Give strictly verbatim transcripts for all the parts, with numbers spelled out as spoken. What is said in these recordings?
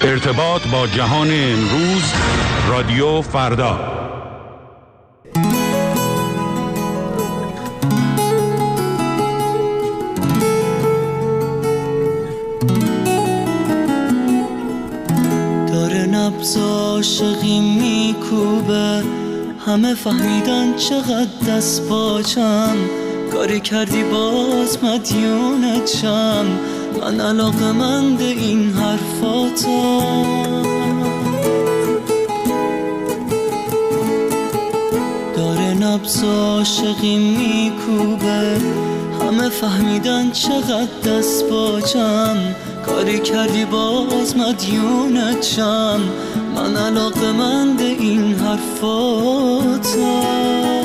ارتباط با جهان امروز، رادیو فردا. داره نبض عاشقی میکوبه، همه فهمیدن چقدر دست پاچم، کاری کردی باز مدیونتم، من علاقه‌مند این حرفاتم. داره نبض عاشقی میکوبه، همه فهمیدن چقدر دست پاچم، کاری کردی باز مدیونتم، من علاقه‌مند این حرفاتم.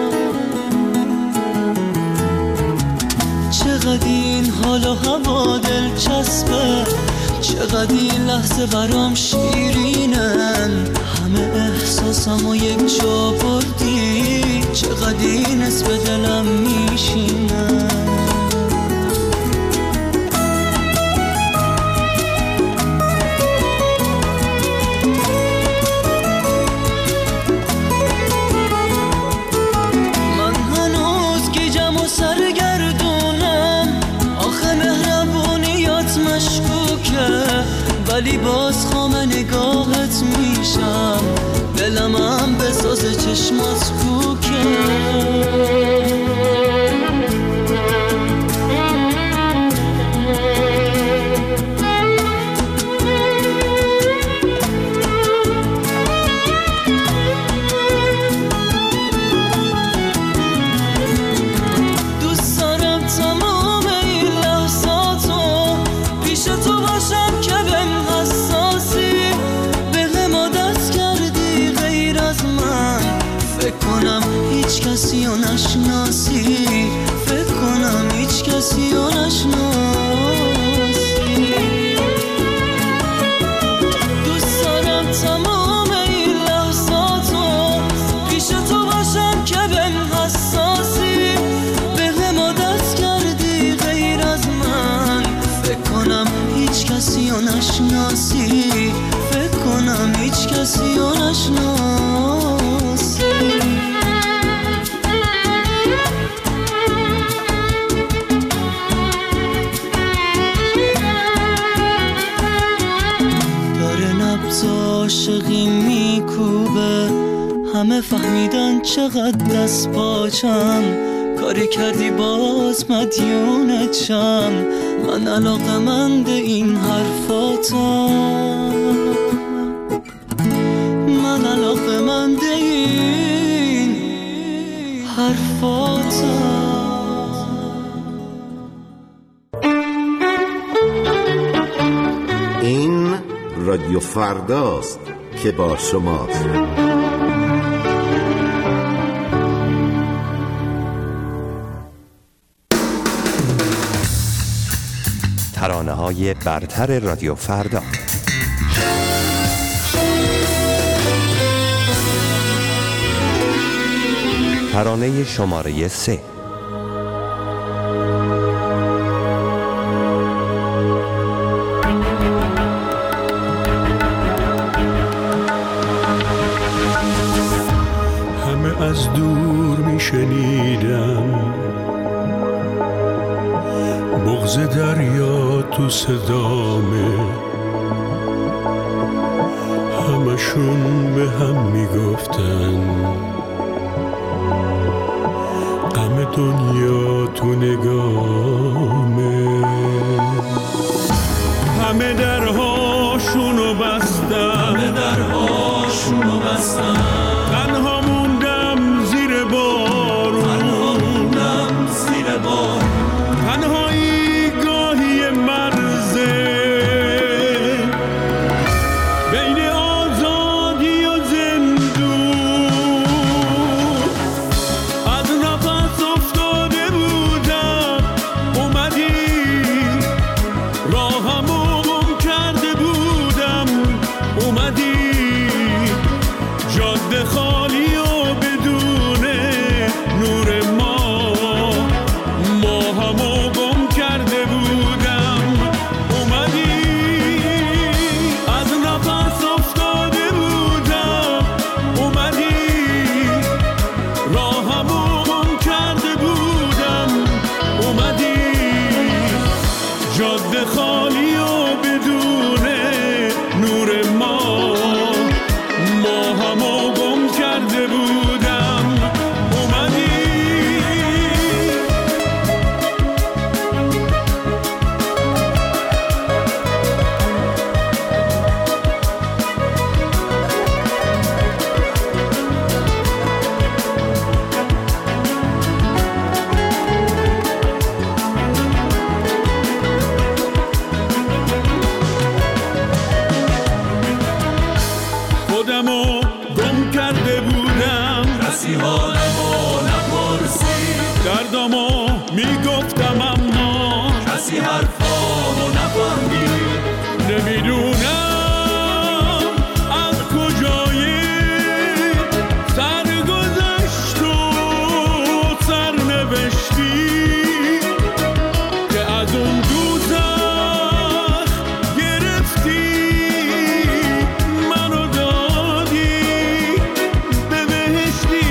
چقدر این حال و هوا دلچسبه، چقدر این لحظه برام شیرینن، همه احساسم و یک جا بردی، چقدر این اسم به دلم میشینه. ولی باز خام نگاهت میشم، دلم هم به ساز چشمات کوکه. دوست دارم تمام این لحظاتو پیش تو باشم که بهم حساسی، به ما دست کردی غیر از من، فکر کنم هیچ کسی رو نشناسی، فکر کنم هیچ کسی رو نشناسی. دوست دارم تمام این لحظاتو پیش تو باشم که بهم حساسی، به ما دست کردی غیر از من، فکر کنم هیچ کسی رو نشناسی، فکر کنم هیچ کسی رو نشناسی. داره نبض عاشقی میکوبه، همه فهمیدن چقدر دست پاچم، کاری کردی باز مدیونتم، من علاقه‌مند این حرفاتم، من علاقه‌مند این حرفاتم. این رادیو فرداست که با شماست. ترانه‌های برتر رادیو فردا. ترانه شماره سه. همه از دور می شنیدم بغض دریا تو صدامه، همشون به هم میگفتن غم دنیا تو نگامه. همه درهاشونو بستن، همه درهاشونو بستن، تنها موندم زیر بارون، تنها موندم زیر بارون، تنهایی گاهی مرزه بین آزادی و زندون، از نفس افتاده بودم اومدی، راهمو گم کرده بودم اومدی، جاده نمیدونم از کجای سرگذشت و سرنوشتی که از اون دوزخ گرفتی منو دادی به بهشتی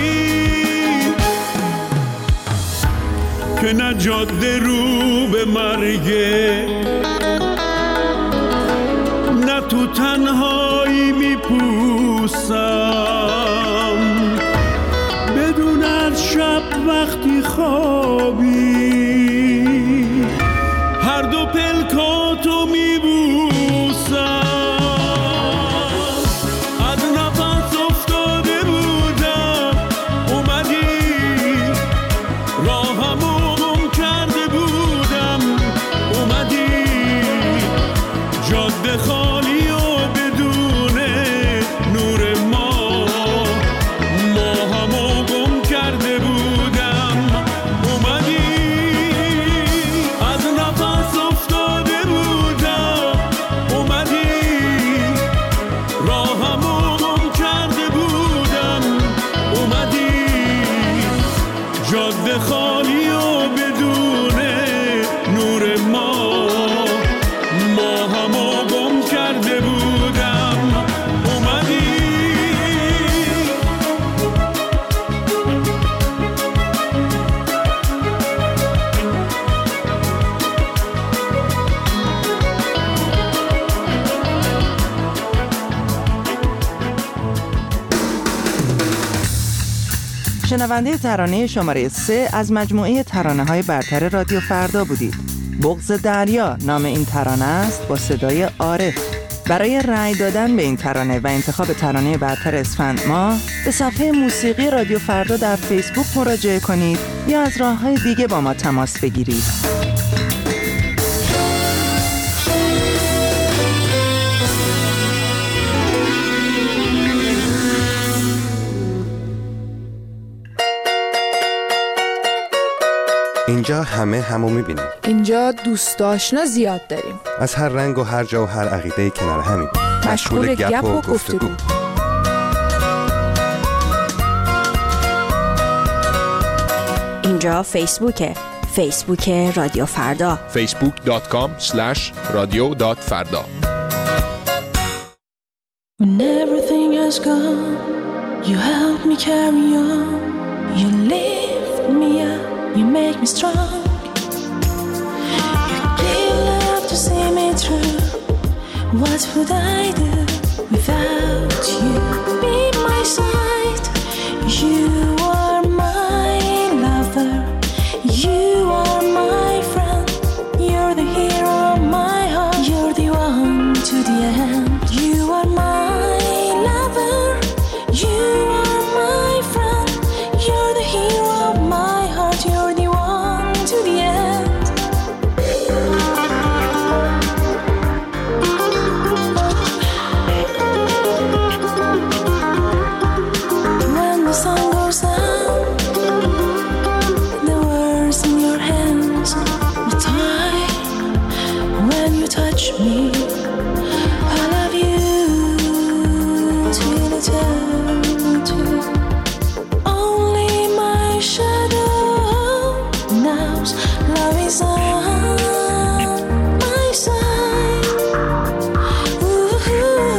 که نه جاده رو به مرگه نه تو تنهایی میپوسم بدون از شب وقتی خوابی هر دو پلکاتو میبوسم از نفس افتاده بودم اومدی راهمو گم کرده بودم اومدی جاده خالی و بدون نور ما ما همو گم کرده بودم اومدی از نفس افتاده بودم اومدی راهمو گم کرده بودم اومدی جاده خالی و بدون نور ما ما همو گم کرده بودم اومدی شنونده ترانه شماره سه از مجموعه ترانه‌های برتر رادیو فردا بودید. بغض دریا نام این ترانه است با صدای عارف. برای رأی دادن به این ترانه و انتخاب ترانه برتر اسفند ماه به صفحه موسیقی رادیو فردا در فیسبوک مراجعه کنید یا از راه‌های دیگه با ما تماس بگیرید. اینجا همه همو میبینیم. اینجا دوست آشنا زیاد داریم. از هر رنگ و هر جا و هر عقیده کنار همین. مشغول گپ و گفتگو. اینجا فیسبوکه. فیسبوک رادیو فردا. فیسبوک دات کام اسلش رادیو دات فردا. When everything is gone, you help me carry on. You lift me up, you make me strong. You give love to see me through. What would I do without you? Be my side. You are my lover. You are my friend. You're the hero of my heart. You're the one to the end. You are my lover. You are my friend. You're the hero of my heart. You're the one to the end. When the sun goes down, the words in your hands will tie. When you touch me, I love you till eternity. Only my shadow knows love is on my side. Ooh.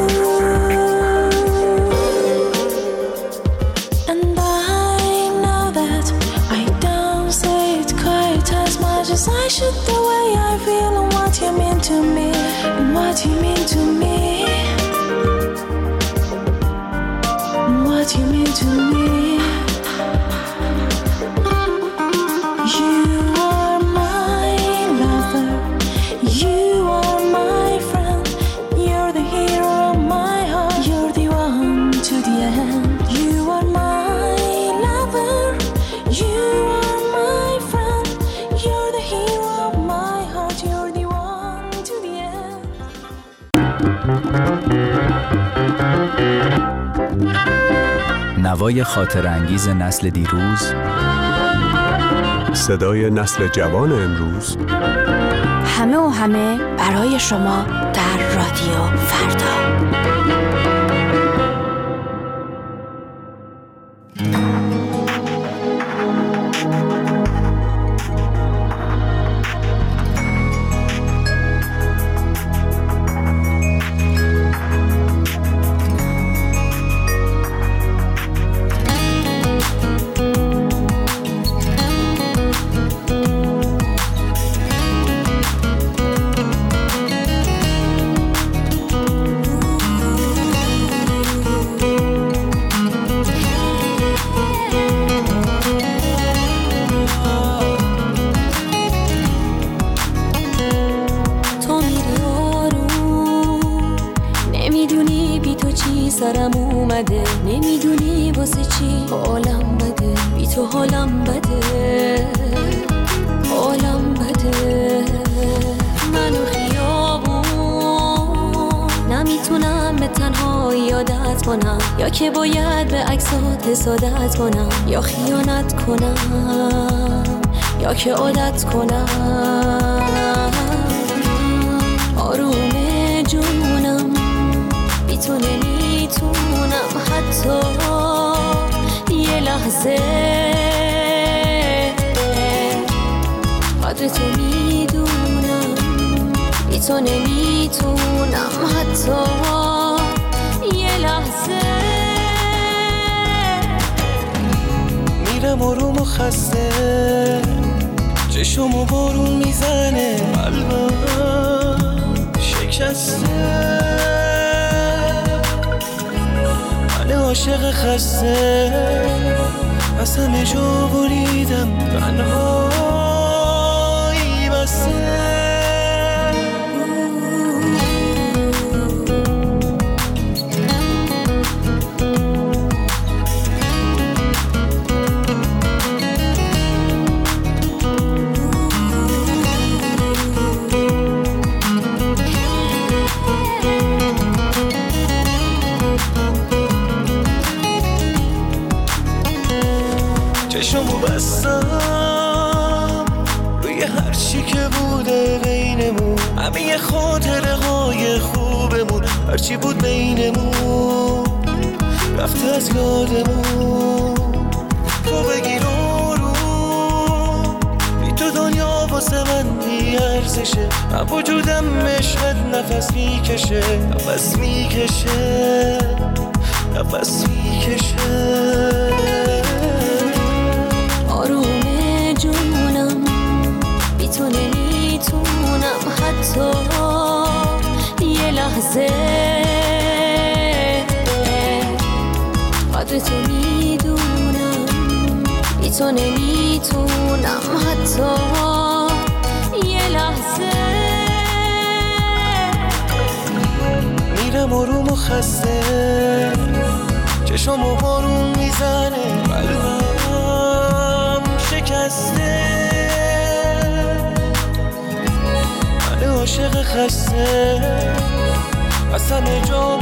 And I know that I don't say it quite as much as I should. The way I feel and what you mean to me, and what you mean to me, and what you mean to me. You are my lover. You are my friend. You're the hero of my heart. You're the one to the end. You are my lover. You are my friend. You're the hero of my heart. You're the one to the end. نوای خاطر انگیز نسل دیروز، صدای نسل جوان امروز، همه و همه برای شما در رادیو فردا. سرم اومده، نمیدونی واسه چی حالم بده، بی تو حالم بده، حالم بده. منو خیابون نمیتونم به تنهایی عادت کنم، یا که باید به عکسات حسادت کنم، یا خیانت کنم، یا که عادت کنم. آروم جونم بی تو نمیتونم حتی یه لحظه قدر تو میدونم، بی تو نمیتونم حتی یه لحظه. میرم آروم و خسته، چشم و بارون میزنه، قلبم شکسته، عاشق خسته، از همه جا بریدم، تنهایی بسته. چشمو بستم روی هر چی که بوده بینمون، همه خاطره های خوبمون، هرچی بود بینمون رفته از یادمون. تو بگیر آروم، بی تو دنیا واسه من بی ارزشه، من وجودم عشقت نفس میکشه، نفس میکشه، نفس میکشه. آروم جونم بی تو نمیتونم حتی یه لحظه قدر تو میدونم، بی تو نمیتونم حتی یه لحظه. میرم آروم و خسته، چشم و بارون میزنه، قلبم شکسته، من عاشق خسته، از همه جا